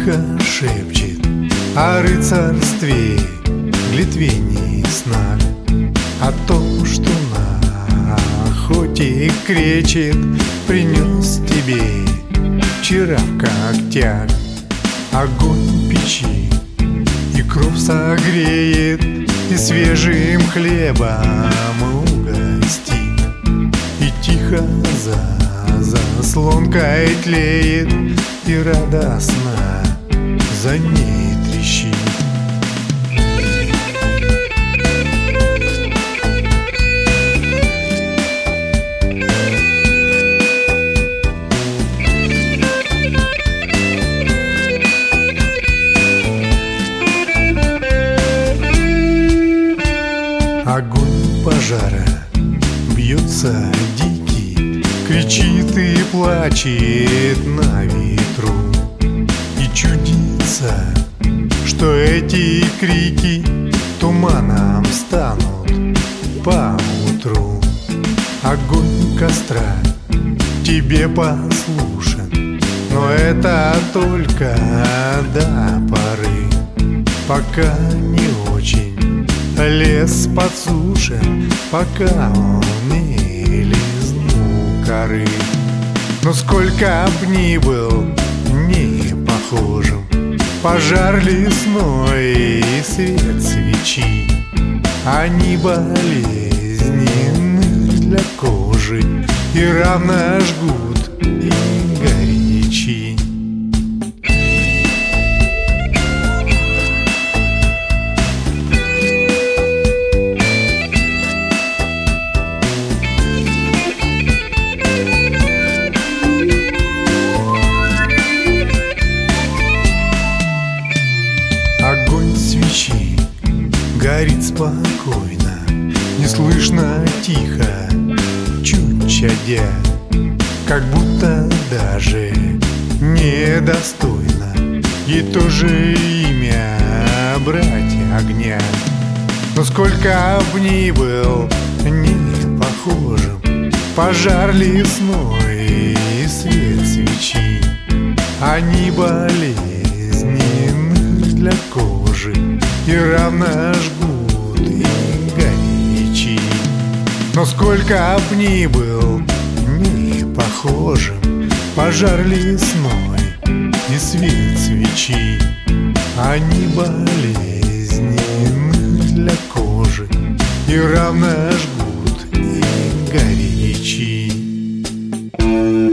тихо шепчет о рыцарстве, глитвении снах, о том, что на охоте кречет принес тебе вчера в когтях. Огонь печи и кровь согреет, и свежим хлебом угостит, и тихо за заслонкой тлеет, и радостно за ней трещит. Огонь пожара бьется дикий, кричит и плачет на ветру, и чудится, что эти крики туманом станут поутру. Огонь костра тебе послушен, но это только до поры, пока не очень лес подсушен, пока он не лизнул коры. Но сколько б ни был не похожим пожар лесной и свет свечи, они болезненны для кожи и равно жгут и горячи. Огонь свечи горит спокойно, неслышно, тихо, чуть чадя, как будто даже недостойно ей тоже имя брать огня. Но сколько б ни был не похожим пожар лесной и свет свечи, они болезненны для кожи и равно жгут и горячи. Но сколько б ни был не похожим пожар лесной и свет свечи, они болезненны для кожи и равно жгут и горячи.